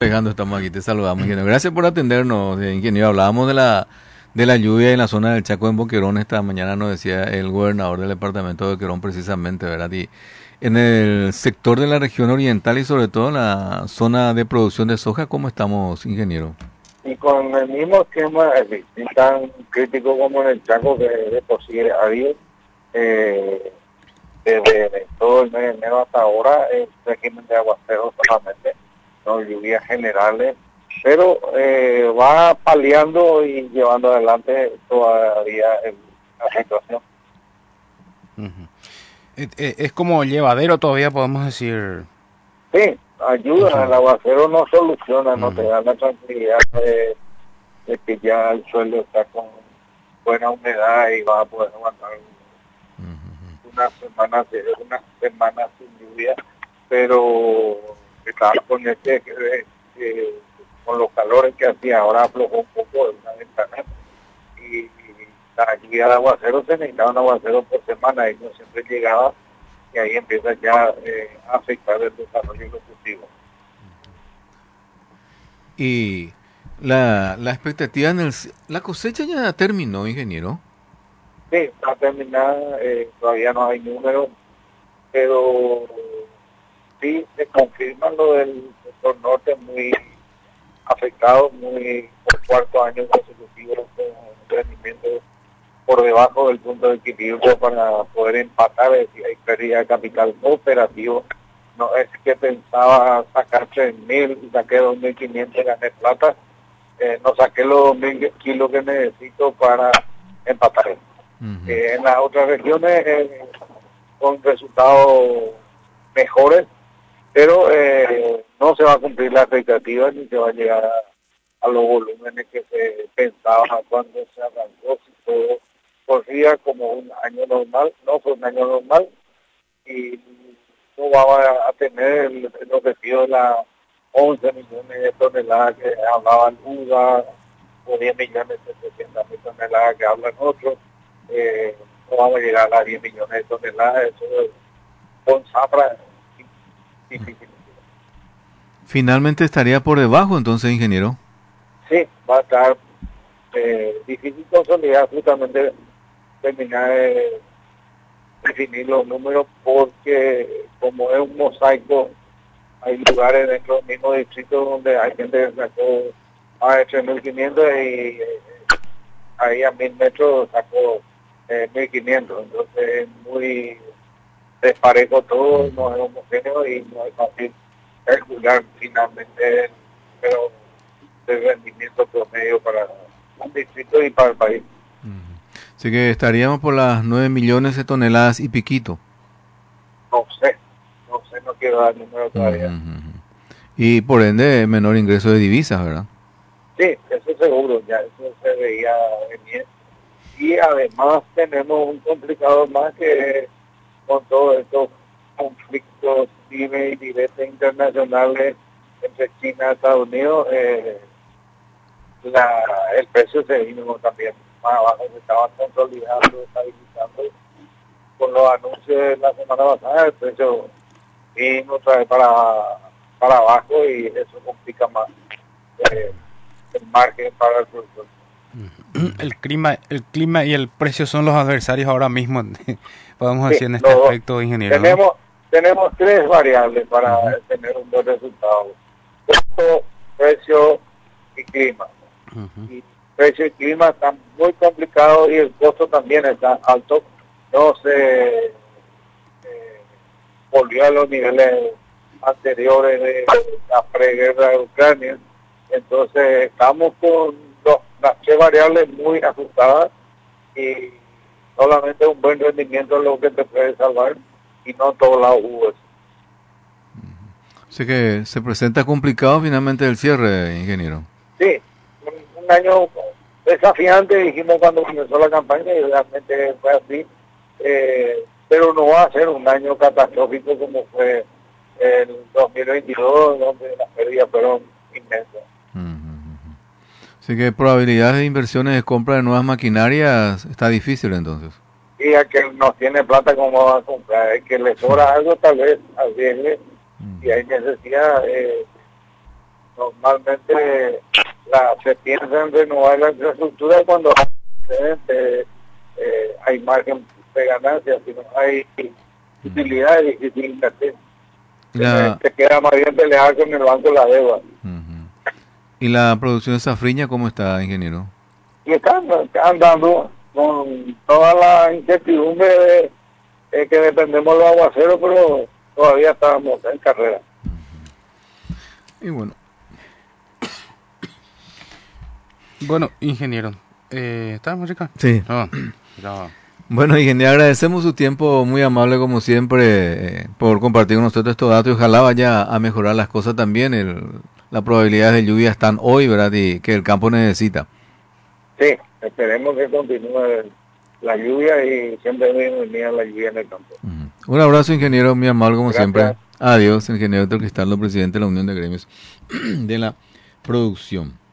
despegando estamos aquí, te saludamos, ingeniero. Gracias por atendernos, ingeniero. Hablábamos de la lluvia en la zona del Chaco en Boquerón. Esta mañana nos decía el gobernador del departamento de Boquerón precisamente, ¿verdad? Y en el sector de la región oriental y sobre todo en la zona de producción de soja, ¿cómo estamos, ingeniero? Y con el mismo esquema, tan crítico como en el Chaco, que de por sí ha habido, desde todo el mes de enero hasta ahora, el régimen de aguaceros solamente, no lluvias generales, pero va paliando y llevando adelante todavía la situación. Uh-huh. Es como llevadero todavía, podemos decir. Sí, ayuda, el aguacero no soluciona, no te Uh-huh. da la tranquilidad de que ya el suelo está con buena humedad y va a poder aguantar unas semanas sin lluvia, pero estaba con con los calores que hacía, ahora aflojó un poco de una ventana y la lluvia de aguacero se necesitaba un aguacero por semana y no siempre llegaba, y ahí empieza ya a afectar el desarrollo de los cultivos. Y la expectativa la cosecha ya terminó, ingeniero. Sí, está terminada, todavía no hay números, pero sí se confirma lo del sector norte muy afectado, muy por cuarto año consecutivo con rendimiento por debajo del punto de equilibrio para poder empatar, es decir, hay pérdida de capital operativo. No es que pensaba sacar 3.000 y saqué 2.500 y gané plata, no saqué los 2.000 kilos que necesito para empatar. Uh-huh. En las otras regiones con resultados mejores, pero no se va a cumplir la expectativa ni se va a llegar a los volúmenes que se pensaba cuando se arrancó. Si todo corría como un año normal, no fue un año normal y no va a tener el objetivo de las 11 millones de toneladas que hablaban UDA o 10 millones 700.000 toneladas que hablan otros. No vamos a llegar a las 10 millones de toneladas, eso con zafra difícil. Finalmente estaría por debajo entonces, ingeniero. Sí, va a estar difícil consolidar, justamente terminar de definir los números, porque como es un mosaico, hay lugares dentro del mismo distrito donde hay gente que sacó más de 3.500 y ahí a 1.000 metros sacó 1.500, entonces es muy desparejo todo, no es homogéneo y no es fácil calcular finalmente, pero de rendimiento promedio para un distrito y para el país. Así que estaríamos por las 9 millones de toneladas y piquito. No sé, no quiero dar número todavía. Y por ende, menor ingreso de divisas, ¿verdad? Sí, eso seguro, ya eso se veía venir. Y además tenemos un complicado más que con todos estos conflictos dime y directos internacionales entre China y Estados Unidos, el precio se vino también más abajo, se estaba consolidando, estabilizando. Con los anuncios de la semana pasada, el precio vino otra vez para abajo y eso complica más el margen para el productor. El clima y el precio son los adversarios ahora mismo, podemos decir en este aspecto, ingeniero. Tenemos tres variables para tener un buen resultado: costo, precio y clima. Y precio y clima están muy complicados y el costo también está alto. No se volvió a los niveles anteriores de la preguerra de Ucrania. Entonces estamos con las tres variables muy ajustadas y solamente un buen rendimiento es lo que te puede salvar y no todos lados hubo eso. Así que se presenta complicado finalmente el cierre, ingeniero. Sí, un año desafiante, dijimos cuando comenzó la campaña y realmente fue así, pero no va a ser un año catastrófico como fue el 2022, donde las pérdidas fueron inmensas. Así que probabilidades de inversiones de compra de nuevas maquinarias está difícil entonces. Y a que no tiene plata, ¿cómo va a comprar? El que le sobra algo, tal vez arriesgue, y hay necesidad normalmente se piensa en renovar la infraestructura cuando hay margen de ganancias, si no hay utilidad es difícil invertir. Te queda más bien pelear con el banco la deuda. ¿Y la producción de safriña cómo está, ingeniero? Y están andando con toda la incertidumbre de que dependemos de los aguaceros, pero todavía estábamos en carrera. Y bueno. Bueno, ingeniero, ¿estamos, Ricardo? Sí. No. Bueno, ingeniero, agradecemos su tiempo, muy amable como siempre, por compartir con nosotros estos datos y ojalá vaya a mejorar las cosas también. Las probabilidades de lluvia están hoy, ¿verdad? Y que el campo necesita. Sí, esperemos que continúe la lluvia y siempre bienvenida la lluvia en el campo. Un abrazo, ingeniero, muy amable como Gracias. siempre. Adiós, ingeniero Héctor Cristaldo, presidente de la Unión de Gremios de la Producción.